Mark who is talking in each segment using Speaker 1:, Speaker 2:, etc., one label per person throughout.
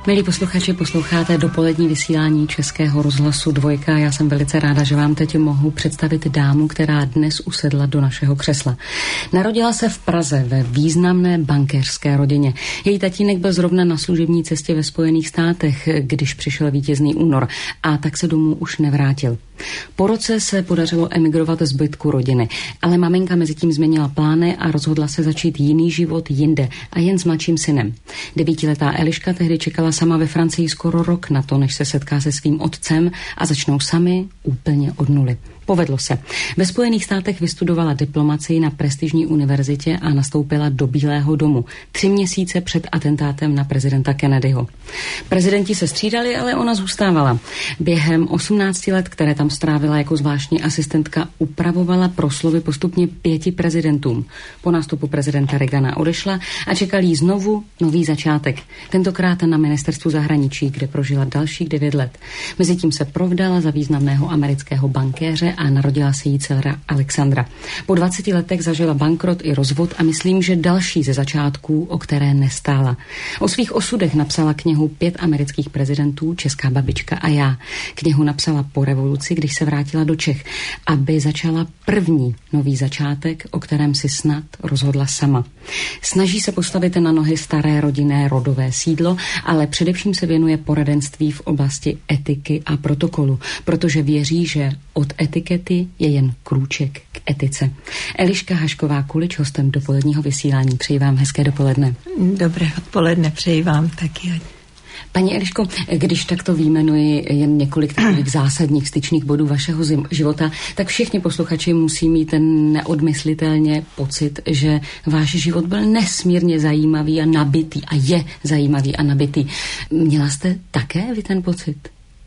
Speaker 1: Milí posluchači, posloucháte dopolední vysílání Českého rozhlasu Dvojka. Já jsem velice ráda, že vám teď mohu představit dámu, která dnes usedla do našeho křesla. Narodila se v Praze ve významné bankéřské rodině. Její tatínek byl zrovna na služební cestě ve Spojených státech, když přišel vítězný únor, a tak se domů už nevrátil. Po roce se podařilo emigrovat zbytku rodiny, ale maminka mezi tím změnila plány a rozhodla se začít jiný život jinde a jen s mladším synem. 9letá Eliška tehdy čekala sama ve Francii skoro rok na to, než se setká se svým otcem a začnou sami úplně od nuly. Povedlo se. Ve Spojených státech vystudovala diplomacii na prestižní univerzitě a nastoupila do Bílého domu 3 měsíce před atentátem na prezidenta Kennedyho. Prezidenti se střídali, ale ona zůstávala. Během 18 let, které tam strávila jako zvláštní asistentka, upravovala proslovy postupně 5 prezidentům. Po nástupu prezidenta Reagana odešla a čekal jí znovu nový začátek. Tentokrát na ministerstvu zahraničí, kde prožila dalších 9 let. Mezitím se provdala za významného amerického bankéře a narodila se jí dcera Alexandra. Po 20 letech zažila bankrot i rozvod a myslím, že další ze začátků, o které nestála. O svých osudech napsala knihu 5 amerických prezidentů, Česká babička a já. Knihu napsala po revoluci, když se vrátila do Čech, aby začala první nový začátek, o kterém si snad rozhodla sama. Snaží se postavit na nohy staré rodinné rodové sídlo, ale především se věnuje poradenství v oblasti etiky a protokolu, protože věří, že od etikety je jen krůček k etice. Eliška Hašková-Kulič, hostem dopoledního vysílání. Přeji vám hezké dopoledne.
Speaker 2: Dobré odpoledne, přeji vám taky.
Speaker 1: Paní Eliško, když takto výjmenuji jen několik takových zásadních styčných bodů vašeho života, tak všichni posluchači musí mít ten neodmyslitelně pocit, že váš život byl nesmírně zajímavý a nabitý a je zajímavý a nabitý. Měla jste také vy ten pocit?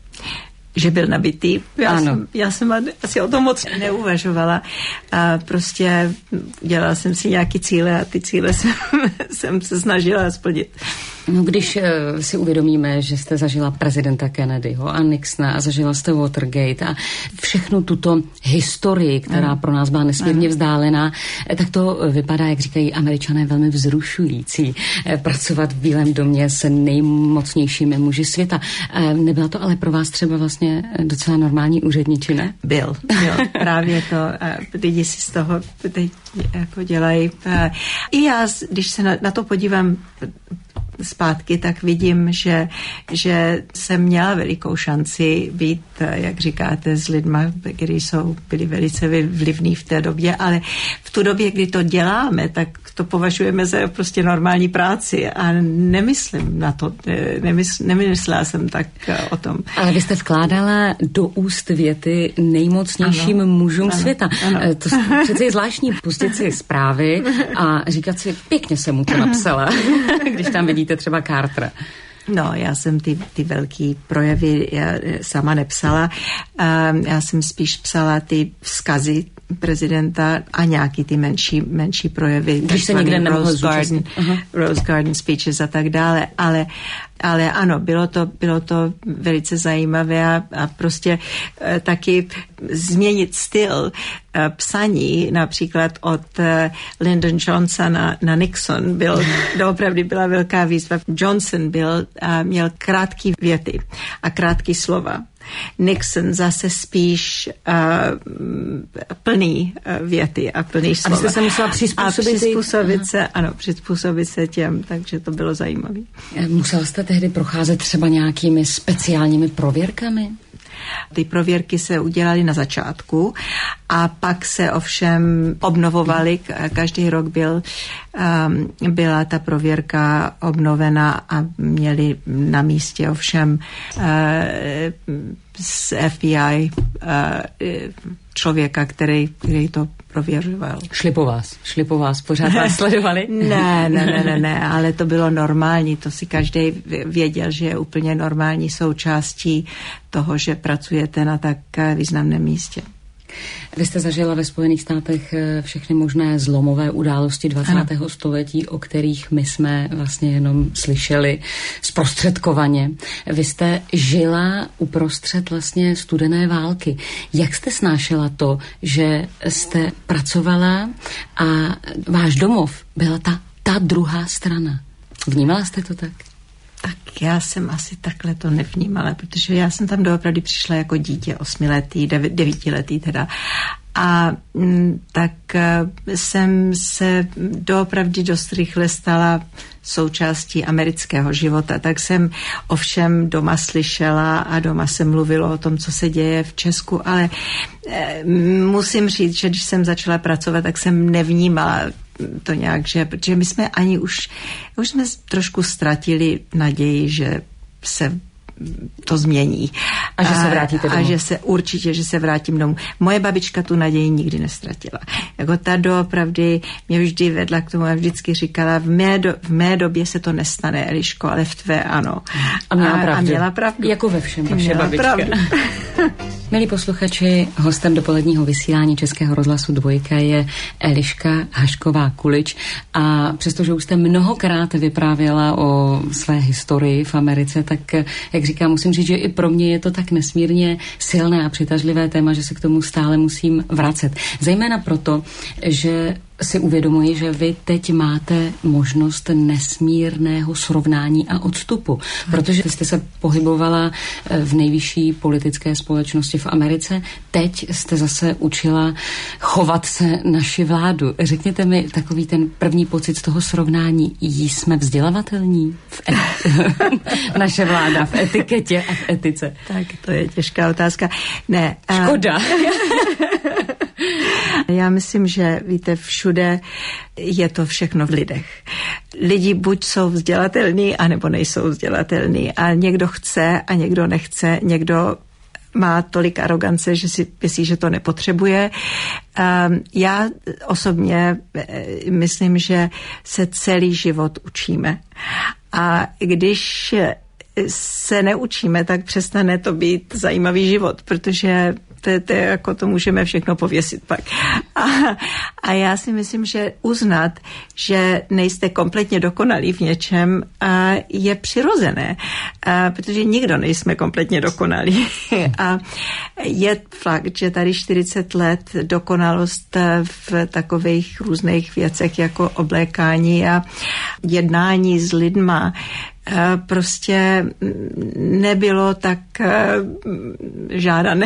Speaker 2: Že byl nabitý. Já jsem asi o tom moc neuvažovala. A prostě dělala jsem si nějaký cíle a ty cíle jsem se snažila splnit.
Speaker 1: No, když si uvědomíme, že jste zažila prezidenta Kennedyho a Nixona a zažila jste Watergate a všechnu tuto historii, která pro nás byla nesmírně vzdálená, tak to vypadá, jak říkají Američané, velmi vzrušující. Pracovat v Bílém domě se nejmocnějšími muži světa. Nebyla to ale pro vás třeba vlastně docela normální úředničina?
Speaker 2: Byl. Právě to. Lidi si z toho teď jako dělají. I já, když se na to podívám zpátky, tak vidím, že jsem měla velikou šanci být, jak říkáte, s lidma, kteří byli velice vlivní v té době, ale v tu době, kdy to děláme, tak to považujeme za prostě normální práci a nemyslím na to, nemyslela jsem tak o tom.
Speaker 1: Ale vy jste vkládala do úst věty nejmocnějším mužům světa.
Speaker 2: Ano.
Speaker 1: To přece je zvláštní pustit si zprávy a říkat si, pěkně jsem mu to napsala, když tam vidíte třeba Cartera.
Speaker 2: No, já jsem ty velký projevy sama nepsala. Já jsem spíš psala ty vzkazy prezidenta a nějaký ty menší projevy.
Speaker 1: Když se někde nemohl zúčastnit.
Speaker 2: Rose Garden speeches a tak dále. Ale ano, bylo to velice zajímavé a prostě taky změnit styl psaní, například od Lyndon Johnsona na Nixon, opravdu byla velká výzva. Johnson měl krátké věty a krátké slova. Nixon zase spíš plný věty a plný slova.
Speaker 1: A vy jste se musela
Speaker 2: přizpůsobit se těm, takže to bylo zajímavé.
Speaker 1: Musela jste tehdy procházet třeba nějakými speciálními prověrkami?
Speaker 2: Ty prověrky se udělaly na začátku a pak se ovšem obnovovaly. Každý rok byla ta prověrka obnovena a měli na místě ovšem z FBI člověka, který to prověřoval.
Speaker 1: Šli po vás, pořád vás sledovali?
Speaker 2: Ne, ale to bylo normální, to si každý věděl, že je úplně normální součástí toho, že pracujete na tak významném místě.
Speaker 1: Vy jste zažila ve Spojených státech všechny možné zlomové události 20. století, o kterých my jsme vlastně jenom slyšeli zprostředkovaně. Vy jste žila uprostřed vlastně studené války. Jak jste snášela to, že jste pracovala a váš domov byla ta druhá strana? Vnímala jste to tak?
Speaker 2: Tak já jsem asi takhle to nevnímala, protože já jsem tam doopravdy přišla jako dítě 8letý, 9letý teda. A tak jsem se doopravdy dost rychle stala součástí amerického života. Tak jsem ovšem doma slyšela a doma se mluvilo o tom, co se děje v Česku, ale musím říct, že když jsem začala pracovat, tak jsem nevnímala to nějak, protože my jsme už jsme trošku ztratili naději, že se to změní.
Speaker 1: A že se vrátíte domů.
Speaker 2: A že se vrátím domů. Moje babička tu naději nikdy nestratila. Jako ta doopravdy mě vždy vedla k tomu a vždycky říkala, v mé době se to nestane, Eliško, ale v tvé ano.
Speaker 1: A měla
Speaker 2: pravdu.
Speaker 1: Jako ve všem vaše babička. Milí posluchači, hostem dopoledního vysílání Českého rozhlasu Dvojka je Eliška Hašková-Kulič a přestože už jste mnohokrát vyprávěla o své historii v Americe, tak jak říkám, musím říct, že i pro mě je to tak nesmírně silné a přitažlivé téma, že se k tomu stále musím vracet. Zejména proto, že si uvědomuji, že vy teď máte možnost nesmírného srovnání a odstupu, protože jste se pohybovala v nejvyšší politické společnosti v Americe, teď jste zase učila chovat se naši vládu. Řekněte mi takový ten první pocit z toho srovnání. Jsme vzdělavatelní? Naše vláda v etiketě a v etice.
Speaker 2: Tak to je těžká otázka. Ne.
Speaker 1: Škoda.
Speaker 2: Já myslím, že víte, všude je to všechno v lidech. Lidi buď jsou vzdělatelní, anebo nejsou vzdělatelní. A někdo chce a někdo nechce. Někdo má tolik arogance, že si myslí, že to nepotřebuje. Já osobně myslím, že se celý život učíme. A když se neučíme, tak přestane to být zajímavý život, protože to jako to můžeme všechno pověsit pak. A já si myslím, že uznat, že nejste kompletně dokonalí v něčem, je přirozené, protože nikdo nejsme kompletně dokonalí. A je fakt, že tady 40 let dokonalost v takových různých věcech jako oblékání a jednání s lidma prostě nebylo tak žádané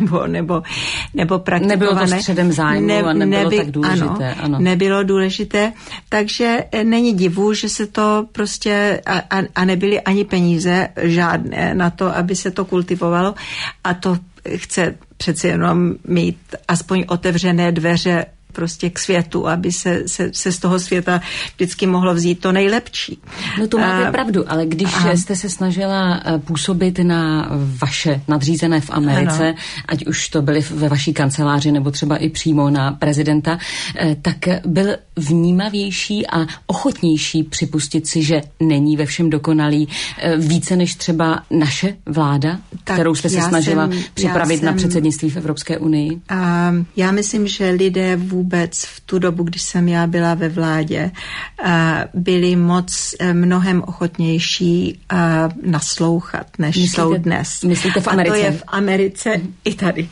Speaker 2: nebo praktikované.
Speaker 1: Nebylo to středem zájmu a nebylo tak důležité. Ano.
Speaker 2: Nebylo důležité, takže není divu, že se to prostě a nebyly ani peníze žádné na to, aby se to kultivovalo a to chce přeci jenom mít aspoň otevřené dveře prostě k světu, aby se z toho světa vždycky mohlo vzít to nejlepší.
Speaker 1: No to máte pravdu, ale když jste se snažila působit na vaše nadřízené v Americe, ano, ať už to byly ve vaší kanceláři nebo třeba i přímo na prezidenta, tak byl vnímavější a ochotnější připustit si, že není ve všem dokonalý více než třeba naše vláda, tak kterou jste se snažila připravit na předsednictví v Evropské unii?
Speaker 2: Já myslím, že lidé vůbec v tu dobu, když jsem já byla ve vládě, byli mnohem ochotnější naslouchat, než jsou dnes.
Speaker 1: Myslíte v Americe?
Speaker 2: A to je v Americe i tady.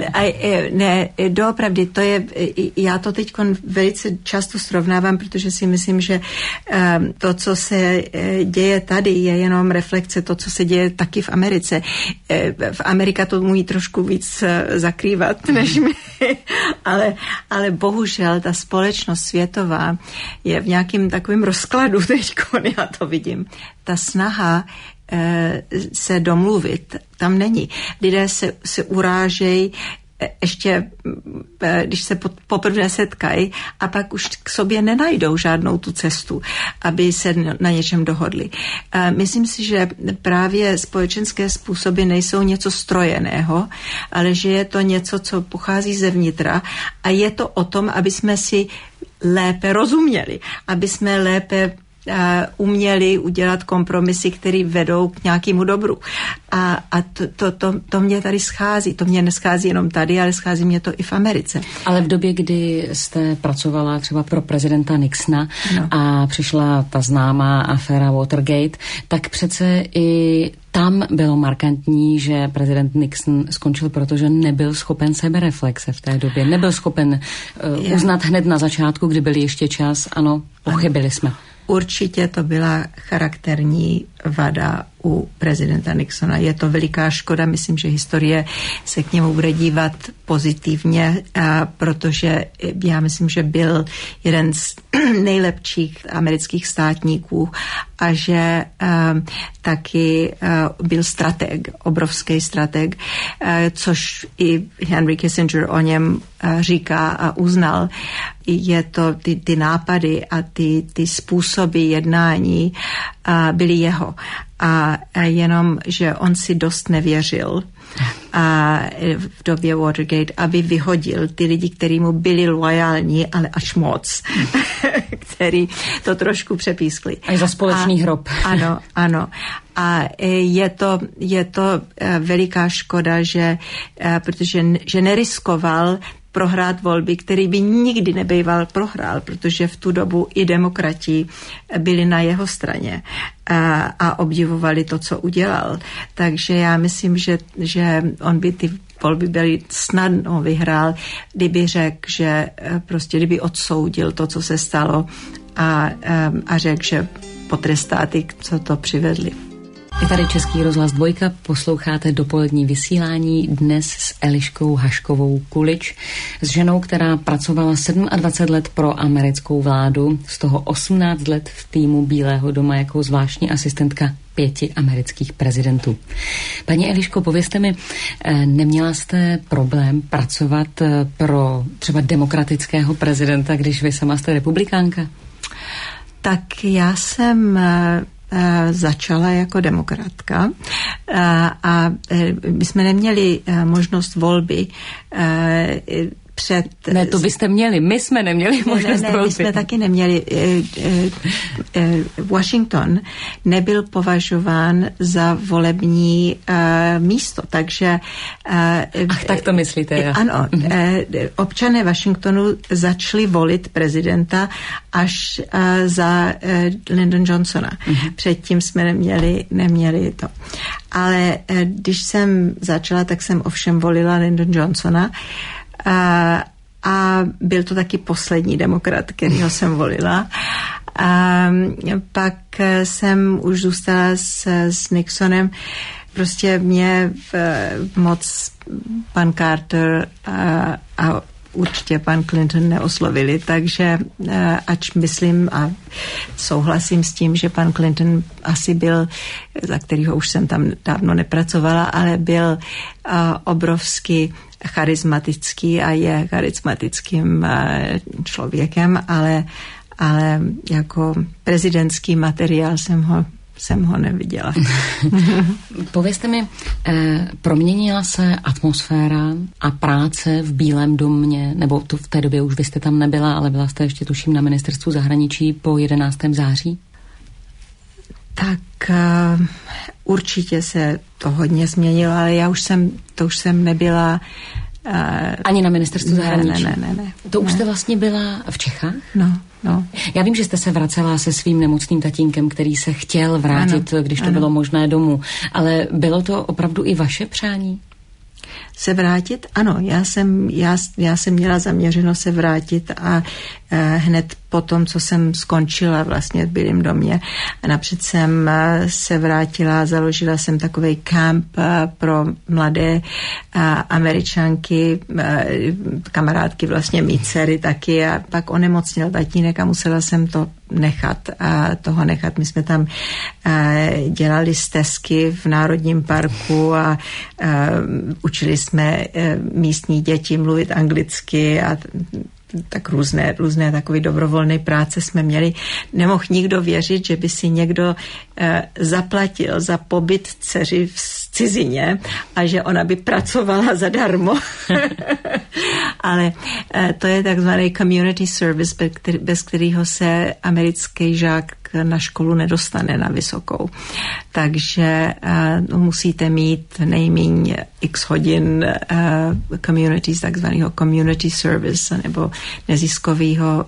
Speaker 2: Ne, doopravdy, to je, já to teď velice často srovnávám, protože si myslím, že to, co se děje tady, je jenom reflexe to, co se děje taky v Americe. V Amerika to umí trošku víc zakrývat, než my, ale bohužel ta společnost světová je v nějakým takovým rozkladu teďko, já to vidím. Ta snaha se domluvit tam není. Lidé se urážejí ještě, když se poprvé setkají a pak už k sobě nenajdou žádnou tu cestu, aby se na něčem dohodli. Myslím si, že právě společenské způsoby nejsou něco strojeného, ale že je to něco, co pochází zevnitra a je to o tom, aby jsme si lépe rozuměli, aby jsme lépe uměli udělat kompromisy, které vedou k nějakému dobru. A to mě tady schází. To mě neschází jenom tady, ale schází mě to i v Americe.
Speaker 1: Ale v době, kdy jste pracovala třeba pro prezidenta Nixona a přišla ta známá aféra Watergate, tak přece i tam bylo markantní, že prezident Nixon skončil, protože nebyl schopen sebereflexe v té době. Nebyl schopen uznat hned na začátku, kdy byl ještě čas, ano, pochybili jsme.
Speaker 2: určitě to byla charakterní vada u prezidenta Nixona. Je to veliká škoda, myslím, že historie se k němu bude dívat pozitivně, protože já myslím, že byl jeden z nejlepších amerických státníků a že taky byl strateg, obrovský strateg, což i Henry Kissinger o něm říká a uznal. Je to ty nápady a ty způsoby jednání byly jeho. A jenom, že on si dost nevěřil a v době Watergate, aby vyhodil ty lidi, kteří mu byli loajální, ale až moc, který to trošku přepískli.
Speaker 1: Až za společný hrob.
Speaker 2: Ano, ano. A je to veliká škoda, protože neriskoval prohrát volby, který by nikdy nebejval prohrál, protože v tu dobu i demokrati byli na jeho straně a obdivovali to, co udělal. Takže já myslím, že on by ty volby byly snadno vyhrál, kdyby řekl, že prostě kdyby odsoudil to, co se stalo a řekl, že potrestá ty, co to přivedli.
Speaker 1: Je tady Český rozhlas Dvojka, posloucháte dopolední vysílání dnes s Eliškou Haškovou Kulič, s ženou, která pracovala 27 let pro americkou vládu, z toho 18 let v týmu Bílého doma jako zvláštní asistentka 5 amerických prezidentů. Paní Eliško, povězte mi, neměla jste problém pracovat pro třeba demokratického prezidenta, když vy sama jste republikánka?
Speaker 2: Tak já jsem začala jako demokratka a my jsme neměli možnost volby
Speaker 1: Ne, to byste měli, my jsme neměli možnost volby.
Speaker 2: My jsme taky neměli. Washington nebyl považován za volební místo, takže...
Speaker 1: Ach, tak to myslíte, já.
Speaker 2: Ano, občané Washingtonu začali volit prezidenta až za Lyndon Johnsona. Předtím jsme neměli to. Ale když jsem začala, tak jsem ovšem volila Lyndon Johnsona, a byl to taky poslední demokrat, kterýho jsem volila. A pak jsem už zůstala s Nixonem. Prostě mě moc pan Carter a určitě pan Clinton neoslovili, takže ač myslím a souhlasím s tím, že pan Clinton asi byl, za kterýho už jsem tam dávno nepracovala, ale byl obrovsky charismatický a je charismatickým člověkem, ale jako prezidentský materiál jsem ho neviděla.
Speaker 1: Povězte mi, proměnila se atmosféra a práce v Bílém domě, nebo to v té době už vy jste tam nebyla, ale byla jste ještě tuším na ministerstvu zahraničí po 11. září?
Speaker 2: Tak určitě se to hodně změnilo, ale to už jsem nebyla...
Speaker 1: Ani na ministerstvu zahraničí?
Speaker 2: Ne.
Speaker 1: To už jste vlastně byla v Čechách?
Speaker 2: No.
Speaker 1: Já vím, že jste se vracela se svým nemocným tatínkem, který se chtěl vrátit, když to bylo možné domů. Ale bylo to opravdu i vaše přání?
Speaker 2: Se vrátit? Ano, já jsem měla zaměřeno se vrátit a hned po tom, co jsem skončila vlastně v Bílém domě. Napřed jsem se vrátila, založila jsem takovej kemp pro mladé Američanky, kamarádky vlastně mý dcery taky a pak onemocněl tatínek a musela jsem to nechat. My jsme tam dělali stezky v Národním parku a učili jsme místní děti mluvit anglicky a tak různé takové dobrovolné práce jsme měli. Nemohl nikdo věřit, že by si někdo zaplatil za pobyt dceři v cizině a že ona by pracovala zadarmo. Ale to je takzvaný community service, bez kterého se americký žák na školu nedostane na vysokou. Takže musíte mít nejméně x hodin communities, takzvaného community service nebo neziskového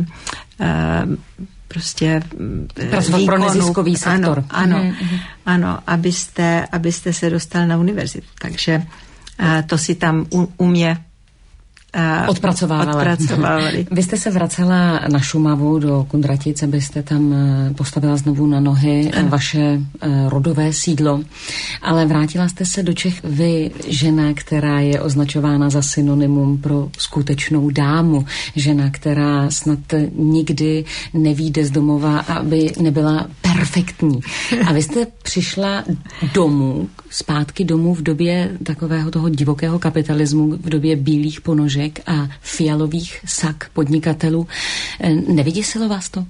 Speaker 2: prostě
Speaker 1: výkonu. Pro neziskový sektor.
Speaker 2: Ano, abyste se dostal na univerzitu. Takže to si tam u mě odpracovávali.
Speaker 1: Vy jste se vracela na Šumavu do Kunratic, abyste tam postavila znovu na nohy vaše rodové sídlo, ale vrátila jste se do Čech vy, žena, která je označována za synonymum pro skutečnou dámu, žena, která snad nikdy nevyjde z domova, aby nebyla perfektní. A vy jste přišla zpátky domů v době takového toho divokého kapitalismu, v době bílých ponožek a fialových sak podnikatelů. Nevyděsilo vás to?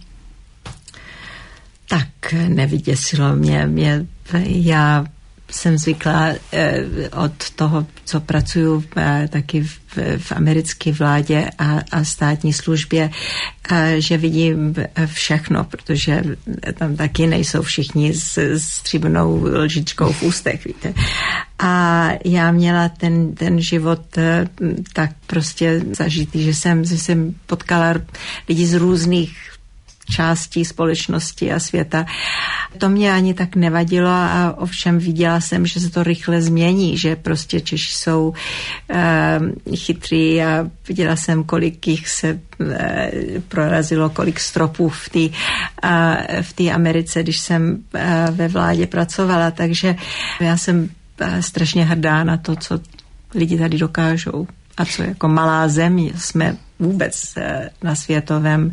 Speaker 2: Tak nevyděsilo mě. Já jsem zvyklá od toho, co pracuju taky v americké vládě a státní službě, že vidím všechno, protože tam taky nejsou všichni s stříbrnou lžičkou v ústech, víte. A já měla ten život tak prostě zažitý, že jsem potkala lidi z různých částí společnosti a světa. To mě ani tak nevadilo a ovšem viděla jsem, že se to rychle změní, že prostě Češi jsou chytrý a viděla jsem, kolik jich se prorazilo, kolik stropů v té Americe, když jsem ve vládě pracovala, takže já jsem strašně hrdá na to, co lidi tady dokážou a co jako malá země jsme vůbec na světovém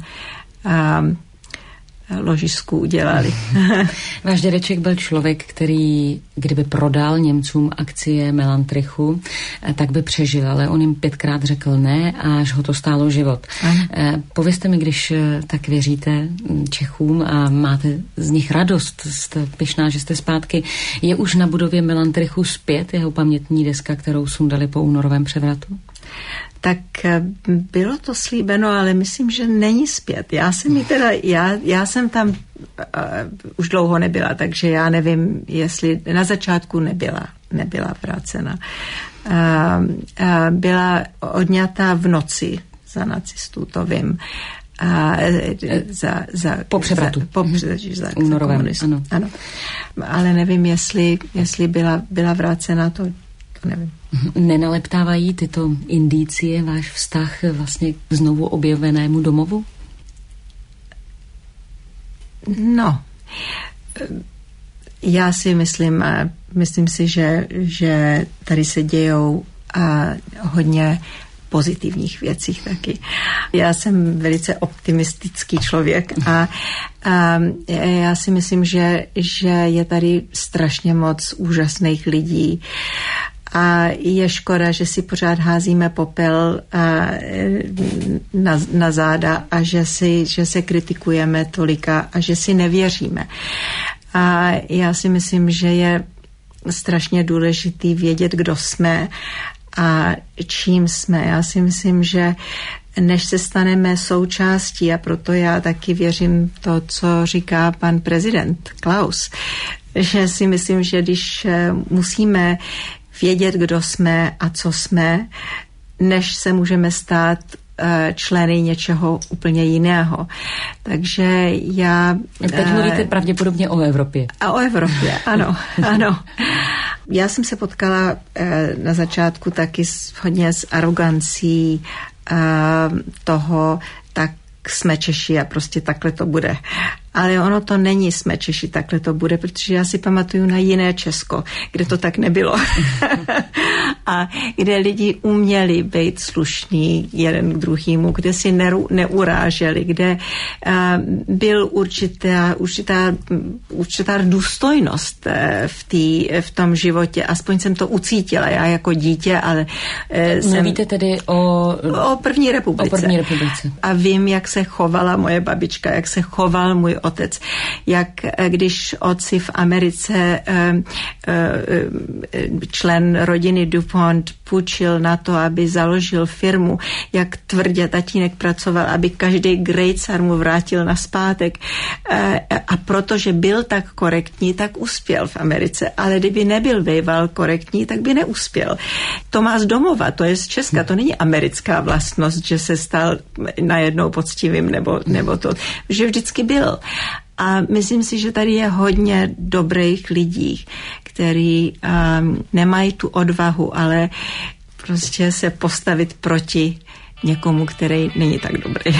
Speaker 2: ložisku udělali.
Speaker 1: Váš dědeček byl člověk, který, kdyby prodal Němcům akcie Melantrichu, tak by přežil, ale on jim 5krát řekl ne a až ho to stálo život. Povězte mi, když tak věříte Čechům a máte z nich radost, jste pyšná, že jste zpátky, je už na budově Melantrichu zpět jeho pamětní deska, kterou sundali po únorovém převratu?
Speaker 2: Tak bylo to slíbeno, ale myslím, že není zpět. Já jsem tam už dlouho nebyla, takže já nevím, jestli na začátku nebyla vrácena. Byla odňatá v noci za nacistů, to vím.
Speaker 1: Po převratu.
Speaker 2: Za
Speaker 1: únorovém,
Speaker 2: ano. Ale nevím, jestli byla vrácena, to nevím.
Speaker 1: Nenaleptávají tyto indicie váš vztah vlastně k znovu objevenému domovu?
Speaker 2: No, já si myslím si, že tady se dějou hodně pozitivních věcí taky. Já jsem velice optimistický člověk a já si myslím, že je tady strašně moc úžasných lidí. A je škoda, že si pořád házíme popel na záda a že se kritikujeme tolika a že si nevěříme. A já si myslím, že je strašně důležitý vědět, kdo jsme a čím jsme. Já si myslím, že než se staneme součástí, a proto já taky věřím to, co říká pan prezident Klaus, že si myslím, že když musíme vědět, kdo jsme a co jsme, než se můžeme stát členy něčeho úplně jiného. Takže já...
Speaker 1: Teď mluvíte pravděpodobně o Evropě.
Speaker 2: A o Evropě, ano. Já jsem se potkala na začátku taky hodně s arogancí toho, tak jsme Češi a prostě takhle to bude. Ale ono to není jsme Češi, takhle to bude, protože já si pamatuju na jiné Česko, kde to tak nebylo. A kde lidi uměli být slušní jeden k druhému, kde si neuráželi, kde byl určitá důstojnost v tom životě. Aspoň jsem to ucítila, já jako dítě, ale
Speaker 1: mluvíte tedy o
Speaker 2: první republice.
Speaker 1: O první republice.
Speaker 2: A vím, jak se chovala moje babička, jak se choval můj otec, jak když otci v Americe člen rodiny DuPont půjčil na to, aby založil firmu, jak tvrdě tatínek pracoval, aby každý grejcar mu vrátil nazpátek a protože byl tak korektní, tak uspěl v Americe, ale kdyby nebyl býval korektní, tak by neuspěl. To má z domova, to je z Česka, to není americká vlastnost, že se stal najednou poctivým nebo to, že vždycky byl. A myslím si, že tady je hodně dobrých lidí, kteří nemají tu odvahu, ale prostě se postavit proti někomu, který není tak dobrý.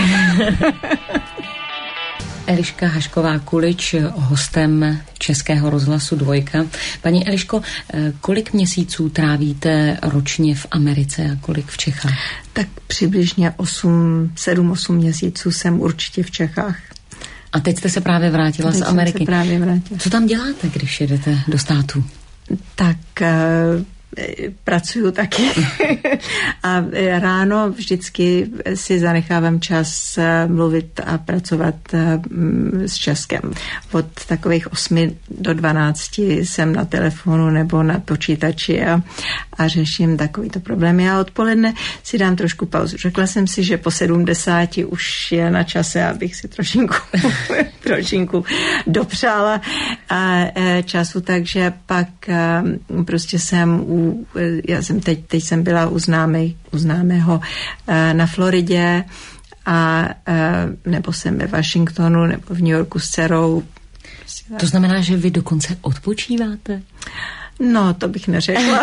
Speaker 1: Eliška Hašková-Kulič, hostem Českého rozhlasu Dvojka. Paní Eliško, kolik měsíců trávíte ročně v Americe a kolik v Čechách?
Speaker 2: Tak přibližně 7-8 měsíců jsem určitě v Čechách.
Speaker 1: A teď jste se právě vrátila z Ameriky.
Speaker 2: Se právě vrátila.
Speaker 1: Co tam děláte, když jedete do států?
Speaker 2: Tak pracuju taky a ráno vždycky si zanechávám čas mluvit a pracovat s Českem. Od takových 8 do 12 jsem na telefonu nebo na počítači a řeším takovýto problémy. A odpoledne si dám trošku pauzu. Řekla jsem si, že po 70 už je na čase, abych si trošinku dopřála času, takže pak prostě já jsem teď jsem byla u známého na Floridě a nebo jsem ve Washingtonu nebo v New Yorku s dcerou.
Speaker 1: To znamená, že vy dokonce odpočíváte?
Speaker 2: No, to bych neřekla,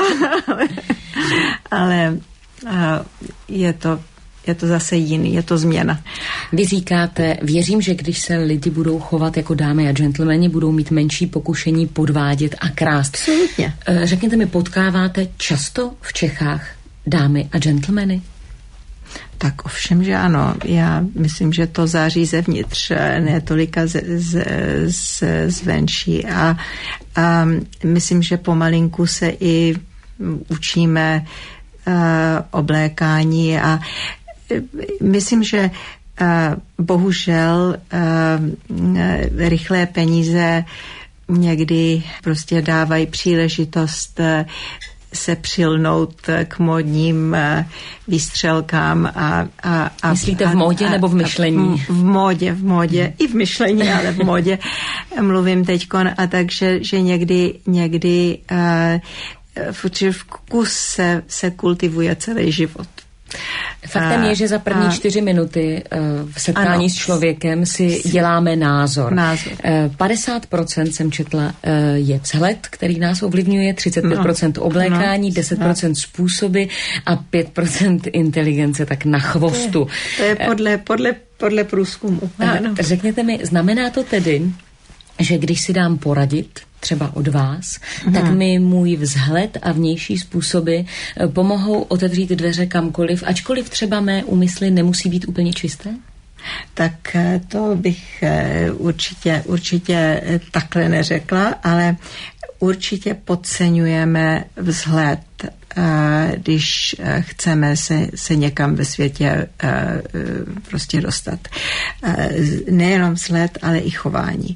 Speaker 2: ale je to zase jiný, je to změna.
Speaker 1: Vy říkáte, věřím, že když se lidi budou chovat jako dámy a gentlemani, budou mít menší pokušení podvádět a krást.
Speaker 2: Absolutně.
Speaker 1: Řekněte mi, potkáváte často v Čechách dámy a gentlemany?
Speaker 2: Tak ovšem, že ano. Já myslím, že to září zevnitř, ne tolika zvenčí. A myslím, že pomalinku se i učíme oblékání a myslím, že bohužel rychlé peníze někdy prostě dávají příležitost se přilnout k módním výstřelkám a
Speaker 1: myslíte v módě nebo v myšlení?
Speaker 2: V módě, i v myšlení, ale v módě mluvím teďkon a takže že někdy v kus se kultivuje celý život.
Speaker 1: Faktem je, že za první 4 minuty v setkání s člověkem si děláme názor. 50% jsem četla je vzhled, který nás ovlivňuje, 35% oblékání, 10% způsoby a 5% inteligence tak na chvostu.
Speaker 2: To je podle průzkumu.
Speaker 1: Řekněte mi, znamená to tedy, že když si dám poradit třeba od vás, tak mi můj vzhled a vnější způsoby pomohou otevřít dveře kamkoliv, ačkoliv třeba mé úmysly nemusí být úplně čisté?
Speaker 2: Tak to bych určitě takhle neřekla, ale určitě podceňujeme vzhled, když chceme se někam ve světě prostě dostat. Nejenom vzhled, ale i chování.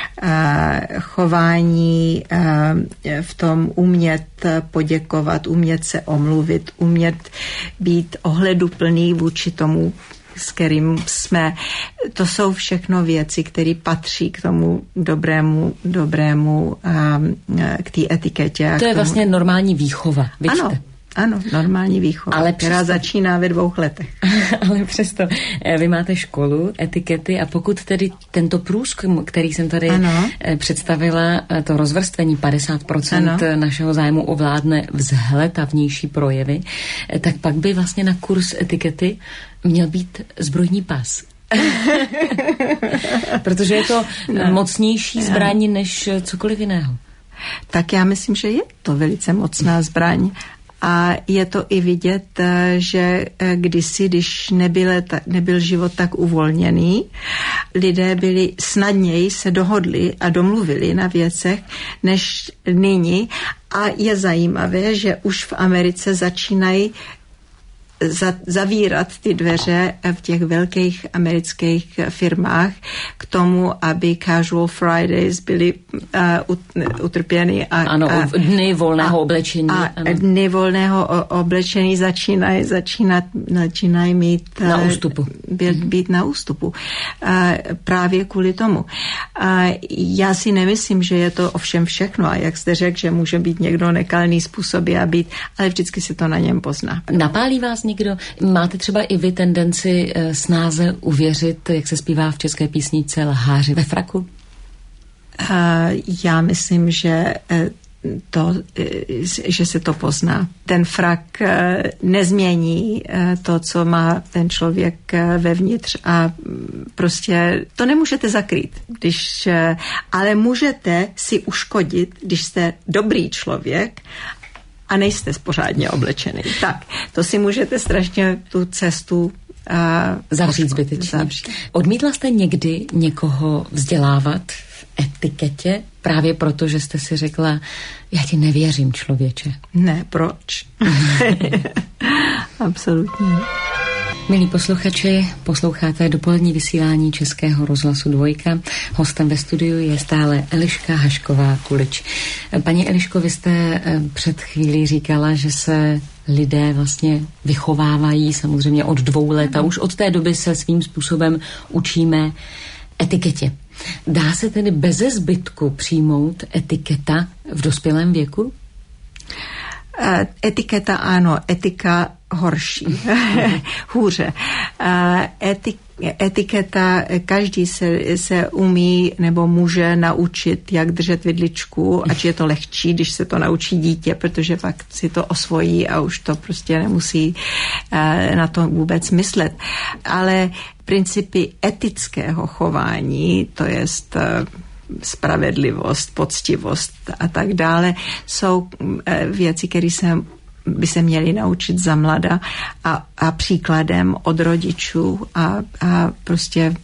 Speaker 2: Chování v tom umět poděkovat, umět se omluvit, umět být ohleduplný vůči tomu, s kterým jsme. To jsou všechno věci, které patří k tomu dobrému k té etiketě.
Speaker 1: To je vlastně normální výchova.
Speaker 2: Ano, normální výchova, která začíná ve 2 letech.
Speaker 1: Ale přesto, vy máte školu etikety a pokud tedy tento průzkum, který jsem tady představila, to rozvrstvení 50% našeho zájmu ovládne vzhled a vnější projevy, tak pak by vlastně na kurz etikety měl být zbrojní pas. Protože je to mocnější zbraň než cokoliv jiného.
Speaker 2: Tak já myslím, že je to velice mocná zbraň. A je to i vidět, že kdysi, když nebyl život tak uvolněný, lidé byli snadněji se dohodli a domluvili na věcech než nyní. A je zajímavé, že už v Americe začínají zavírat ty dveře v těch velkých amerických firmách k tomu, aby casual Fridays byly utrpěny.
Speaker 1: Dny volného oblečení.
Speaker 2: Dny volného oblečení začínají mít
Speaker 1: na ústupu.
Speaker 2: Být na ústupu. Právě kvůli tomu. Já si nemyslím, že je to ovšem všechno. A jak jste řekl, že může být někdo nekalný způsoby a být, ale vždycky se to na něm pozná.
Speaker 1: Napálí vás někdo? Máte třeba i vy tendenci snáze uvěřit, jak se zpívá v české písničce, lháři ve fraku?
Speaker 2: Já myslím, že že se to pozná. Ten frak nezmění to, co má ten člověk vevnitř a prostě to nemůžete zakrýt. Ale můžete si uškodit, když jste dobrý člověk a nejste pořádně oblečený. Tak, to si můžete strašně tu cestu
Speaker 1: zavřít zbytečně. Odmítla jste někdy někoho vzdělávat v etiketě právě proto, že jste si řekla, já ti nevěřím, člověče?
Speaker 2: Ne, proč? Absolutně.
Speaker 1: Milí posluchači, posloucháte dopolední vysílání Českého rozhlasu Dvojka. Hostem ve studiu je stále Eliška Hašková-Kulič. Paní Eliško, vy jste před chvílí říkala, že se lidé vlastně vychovávají samozřejmě od 2 let a už od té doby se svým způsobem učíme etiketě. Dá se tedy beze zbytku přijmout etiketa v dospělém věku?
Speaker 2: Etiketa ano, etika horší, hůře. Etiketa, každý se umí nebo může naučit, jak držet vidličku, ač je to lehčí, když se to naučí dítě, protože pak si to osvojí a už to prostě nemusí na to vůbec myslet. Ale principy etického chování, to jest spravedlivost, poctivost a tak dále, jsou věci, které by se měli naučit za mlada a příkladem od rodičů a prostě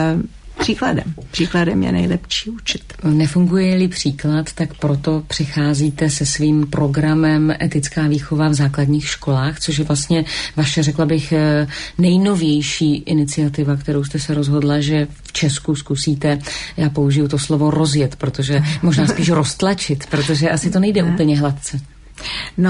Speaker 2: Příkladem je nejlepší učit.
Speaker 1: Nefunguje-li příklad, tak proto přicházíte se svým programem Etická výchova v základních školách, což je vlastně vaše, řekla bych, nejnovější iniciativa, kterou jste se rozhodla, že v Česku zkusíte, já použiju to slovo rozjet, protože možná spíš roztlačit, protože asi to nejde úplně hladce.
Speaker 2: No,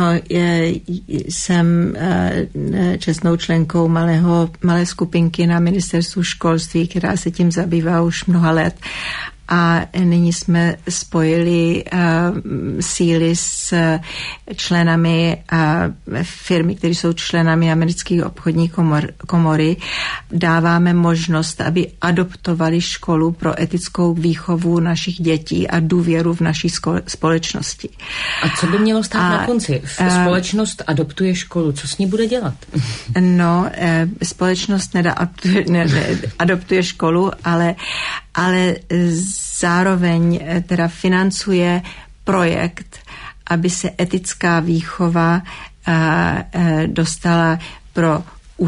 Speaker 2: jsem čestnou členkou malé skupinky na ministerstvu školství, která se tím zabývá už mnoha let. A nyní jsme spojili síly s členami firmy, které jsou členami americké obchodní komory. Dáváme možnost, aby adoptovali školu pro etickou výchovu našich dětí a důvěru v naší společnosti.
Speaker 1: A co by mělo stát na konci? Společnost adoptuje školu. Co s ní bude dělat?
Speaker 2: No, společnost adoptuje školu, ale zároveň teda financuje projekt, aby se etická výchova dostala pro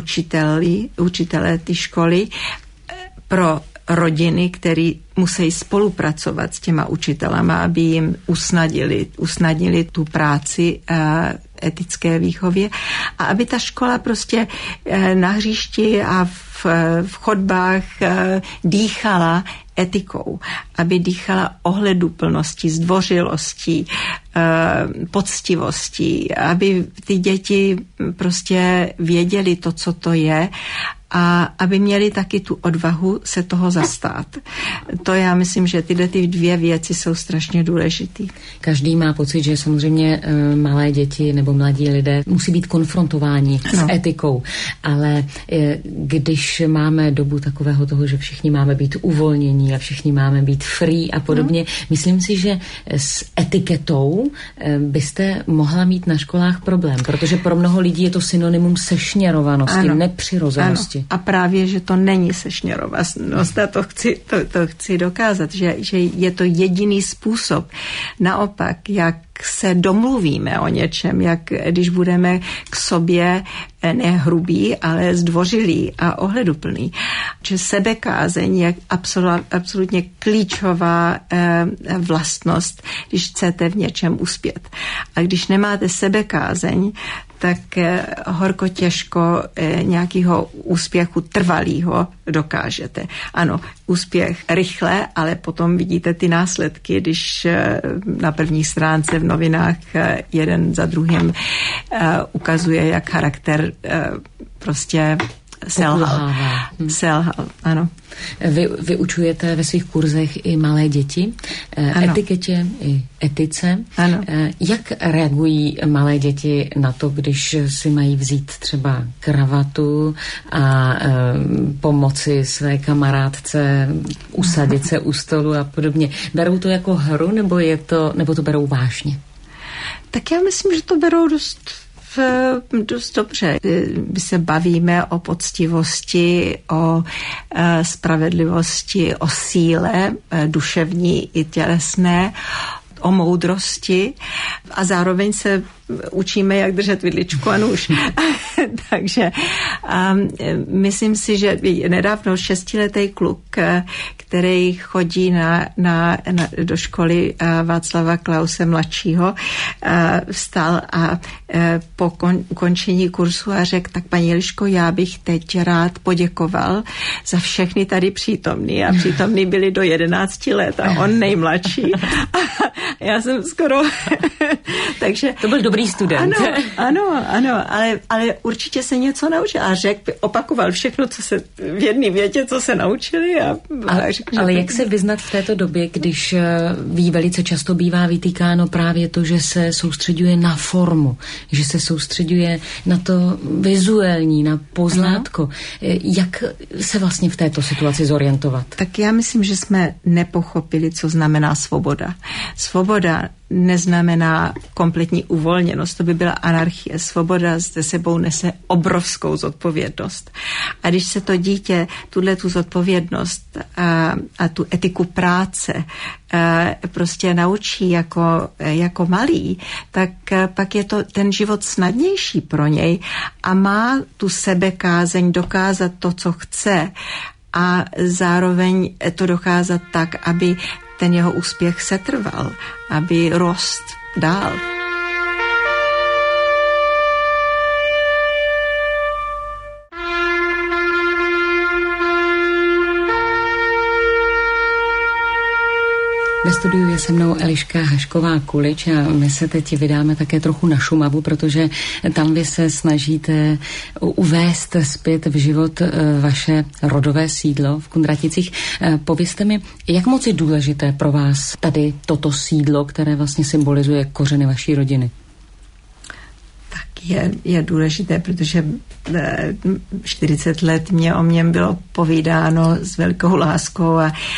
Speaker 2: učitele ty školy, pro rodiny, které musí spolupracovat s těma učitelama, aby jim usnadnili tu práci etické výchově a aby ta škola prostě na hřišti a v chodbách dýchala etikou, aby dýchala ohleduplností, zdvořilostí, poctivostí, aby ty děti prostě věděli to, co to je a aby měli taky tu odvahu se toho zastát. To já myslím, že tyhle ty 2 věci jsou strašně důležitý.
Speaker 1: Každý má pocit, že samozřejmě malé děti nebo mladí lidé musí být konfrontováni s etikou, ale když máme dobu takového toho, že všichni máme být uvolnění a všichni máme být free a podobně, myslím si, že s etiketou byste mohla mít na školách problém, protože pro mnoho lidí je to synonymum sešněrovanosti, nepřirozenosti.
Speaker 2: A právě, že to není sešněrovanost, a to chci dokázat, že je to jediný způsob. Naopak, jak se domluvíme o něčem, jak když budeme k sobě ne hrubý, ale zdvořilý a ohleduplný. Že sebekázeň je absolutně klíčová vlastnost, když chcete v něčem uspět. A když nemáte sebekázeň, tak horko těžko nějakého úspěchu trvalého dokážete. Ano, úspěch rychle, ale potom vidíte ty následky, když na první stránce v novinách jeden za druhým ukazuje, jak charakter prostě selhal, ano.
Speaker 1: Vy učujete ve svých kurzech i malé děti, etiketě i etice.
Speaker 2: Ano.
Speaker 1: Jak reagují malé děti na to, když si mají vzít třeba kravatu a pomoci své kamarádce usadit se u stolu a podobně? Berou to jako hru, nebo to berou vážně?
Speaker 2: Tak já myslím, že to berou dost dobře. My se bavíme o poctivosti, o spravedlivosti, o síle duševní i tělesné, o moudrosti a zároveň se učíme, jak držet vidličku a nůž. Takže myslím si, že nedávno 6letý kluk, který chodí do školy Václava Klause mladšího, vstal a po ukončení kursu a řekl, tak paní Eliško, já bych teď rád poděkoval za všechny tady přítomný. A přítomný byli do 11 let a on nejmladší. A já jsem skoro... Takže...
Speaker 1: To byl dobrý student.
Speaker 2: Ano, ale určitě se něco naučil a opakoval všechno, co se v jedné větě, co se naučili.
Speaker 1: Ale jak se vyznat v této době, když ví velice často bývá vytýkáno právě to, že se soustředuje na formu, že se soustředuje na to vizuální, na pozlátko. Jak se vlastně v této situaci zorientovat? Tak
Speaker 2: já myslím, že jsme nepochopili, co znamená svoboda. Svoboda neznamená kompletní uvolněnost, to by byla anarchie. Svoboda se sebou nese obrovskou zodpovědnost. A když se to dítě tu zodpovědnost a tu etiku práce prostě naučí jako malý, tak pak je to ten život snadnější pro něj a má tu sebekázeň dokázat to, co chce a zároveň to dokázat tak, aby ten jeho úspěch setrval, aby rost dál.
Speaker 1: Ve studiu je se mnou Eliška Hašková-Kulič a my se teď vydáme také trochu na Šumavu, protože tam vy se snažíte uvést zpět v život vaše rodové sídlo v Kunraticích. Povězte mi, jak moc je důležité pro vás tady toto sídlo, které vlastně symbolizuje kořeny vaší rodiny?
Speaker 2: Je důležité, protože 40 let o něm bylo povídáno s velkou láskou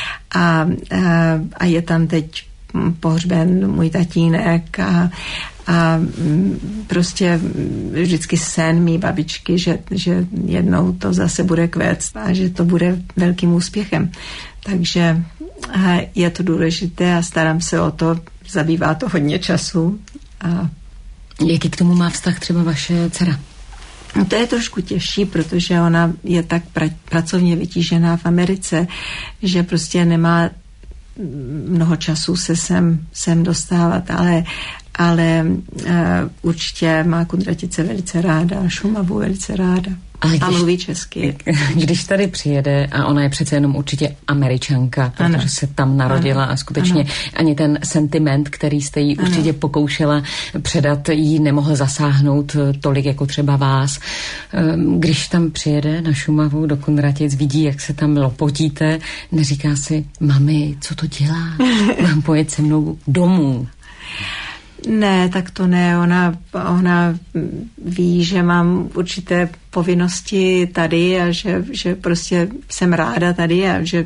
Speaker 2: a je tam teď pohřben můj tatínek a prostě vždycky sen mý babičky, že jednou to zase bude kvést a že to bude velkým úspěchem. Takže je to důležité a starám se o to, zabývá to hodně času.
Speaker 1: Jaký k tomu má vztah třeba vaše dcera?
Speaker 2: No to je trošku těžší, protože ona je tak pracovně vytížená v Americe, že prostě nemá mnoho času se sem dostávat, ale určitě má Kunratice velice ráda, Šumavu velice ráda. A mluví česky.
Speaker 1: Když tady přijede, a ona je přece jenom určitě Američanka, protože se tam narodila a skutečně ani ten sentiment, který jste jí určitě pokoušela předat, jí nemohl zasáhnout tolik jako třeba vás. Když tam přijede na Šumavu do Kunratic, vidí, jak se tam lopotíte, neříká si, mami, co to dělá? Mám pojet se mnou domů.
Speaker 2: Ne, tak to ne. Ona ví, že mám určité povinnosti tady a že prostě jsem ráda tady a že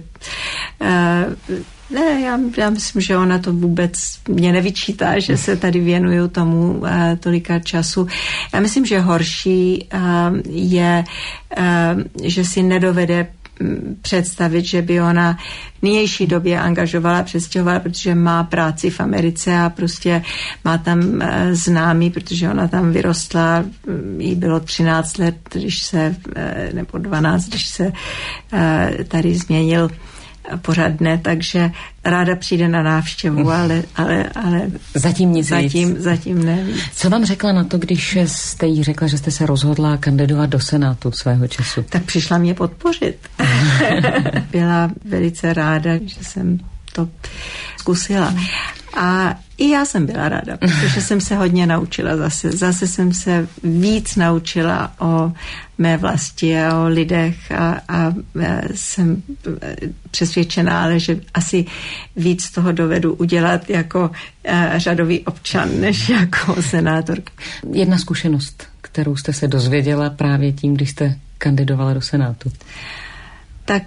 Speaker 2: ne, já myslím, že ona to vůbec mě nevyčítá, že se tady věnuju tomu tolika času. Já myslím, že horší je, že si nedovede představit, že by ona v nynější době angažovala, přestěhovala, protože má práci v Americe a prostě má tam známý, protože ona tam vyrostla, jí bylo 13 let, nebo 12, když se tady změnil pořád dne, takže ráda přijde na návštěvu, ale
Speaker 1: zatím nic
Speaker 2: zatím ne.
Speaker 1: Co vám řekla na to, když jste jí řekla, že jste se rozhodla kandidovat do Senátu svého času?
Speaker 2: Tak přišla mě podpořit. Byla velice ráda, že jsem to zkusila. A i já jsem byla ráda, protože jsem se hodně naučila zase. Zase jsem se víc naučila o mé vlasti a o lidech a jsem přesvědčená, ale že asi víc toho dovedu udělat jako řadový občan, než jako senátorka.
Speaker 1: Jedna zkušenost, kterou jste se dozvěděla právě tím, když jste kandidovala do Senátu.
Speaker 2: Tak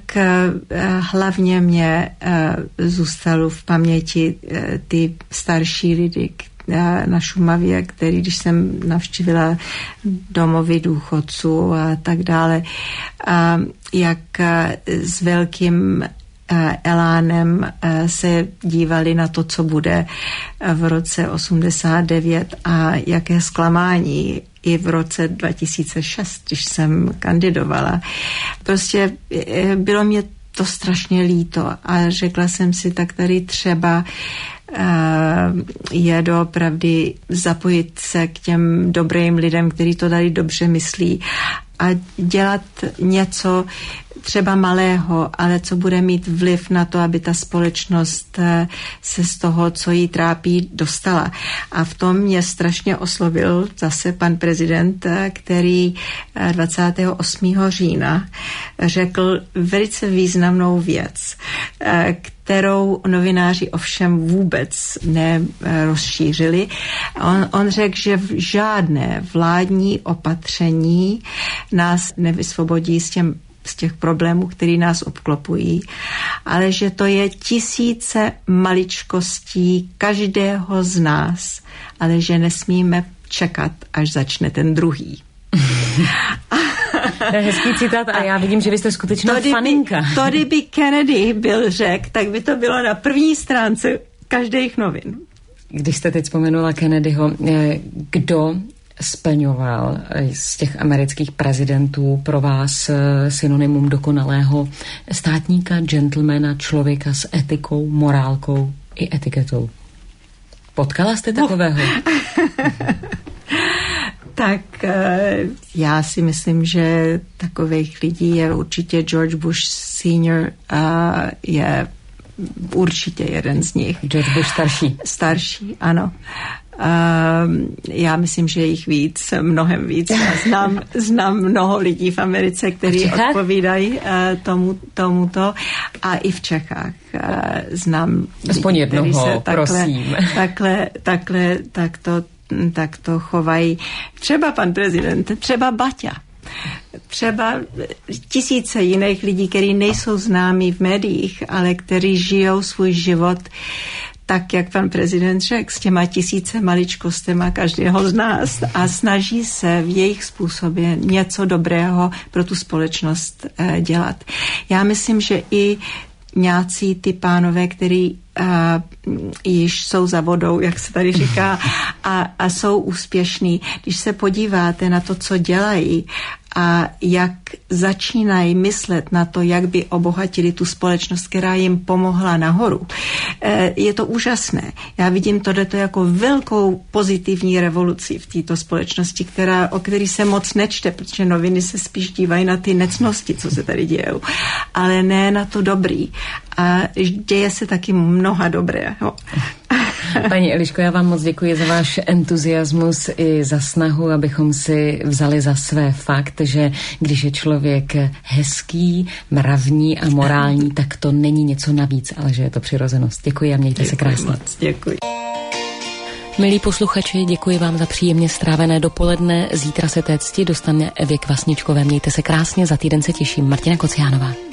Speaker 2: hlavně mě zůstalo v paměti ty starší lidi, na Šumavě, který, když jsem navštívila domovy důchodců a tak dále, jak s velkým elánem se dívali na to, co bude v roce 89 a jaké zklamání i v roce 2006, když jsem kandidovala. Prostě bylo mě to strašně líto a řekla jsem si, tak tady třeba je doopravdy zapojit se k těm dobrým lidem, kteří to tady dobře myslí a dělat něco třeba malého, ale co bude mít vliv na to, aby ta společnost se z toho, co jí trápí, dostala. A v tom mě strašně oslovil zase pan prezident, který 28. října řekl velice významnou věc, kterou novináři ovšem vůbec nerozšířili. On řekl, že žádné vládní opatření nás nevysvobodí z těch problémů, který nás obklopují, ale že to je tisíce maličkostí každého z nás, ale že nesmíme čekat, až začne ten druhý.
Speaker 1: To je hezký citát a já vidím, že vy jste skutečná faninka.
Speaker 2: To kdyby Kennedy byl řek, tak by to bylo na první stránce každých novin.
Speaker 1: Když jste teď vzpomenula Kennedyho, kdo splňoval z těch amerických prezidentů pro vás synonymum dokonalého státníka, gentlemana, člověka s etikou, morálkou i etiketou? Potkala jste takového?
Speaker 2: Tak já si myslím, že takových lidí je určitě George Bush senior, je určitě jeden z nich.
Speaker 1: George Bush starší. Starší,
Speaker 2: ano. Já myslím, že jich víc, mnohem víc. Já znám mnoho lidí v Americe, kteří odpovídají tomuto a i v Čechách znám
Speaker 1: aspoň
Speaker 2: lidi,
Speaker 1: jednoho,
Speaker 2: se
Speaker 1: prosím.
Speaker 2: Tak to chovají. Třeba pan prezident, třeba Baťa. Třeba tisíce jiných lidí, kteří nejsou známí v médiích, ale kteří žijou svůj život tak, jak pan prezident řekl, s těma tisíce maličkostema každého z nás a snaží se v jejich způsobě něco dobrého pro tu společnost dělat. Já myslím, že i nějací ty pánové, který již jsou za vodou, jak se tady říká, a jsou úspěšní. Když se podíváte na to, co dělají a jak začínají myslet na to, jak by obohatili tu společnost, která jim pomohla nahoru, je to úžasné. Já vidím tohleto jako velkou pozitivní revoluci v této společnosti, o který se moc nečte, protože noviny se spíš dívají na ty necnosti, co se tady dějou, ale ne na to dobrý. A děje se taky mnoha dobrého.
Speaker 1: Paní Eliško, já vám moc děkuji za váš entuziasmus i za snahu, abychom si vzali za své fakt, že když je člověk hezký, mravní a morální, tak to není něco navíc, ale že je to přirozenost. Děkuji a mějte se krásně.
Speaker 2: Děkuji.
Speaker 1: Milí posluchači, děkuji vám za příjemně strávené dopoledne. Zítra se té cti dostane Evě Kvasničkové. Mějte se krásně, za týden se těším. Martina Kociánová.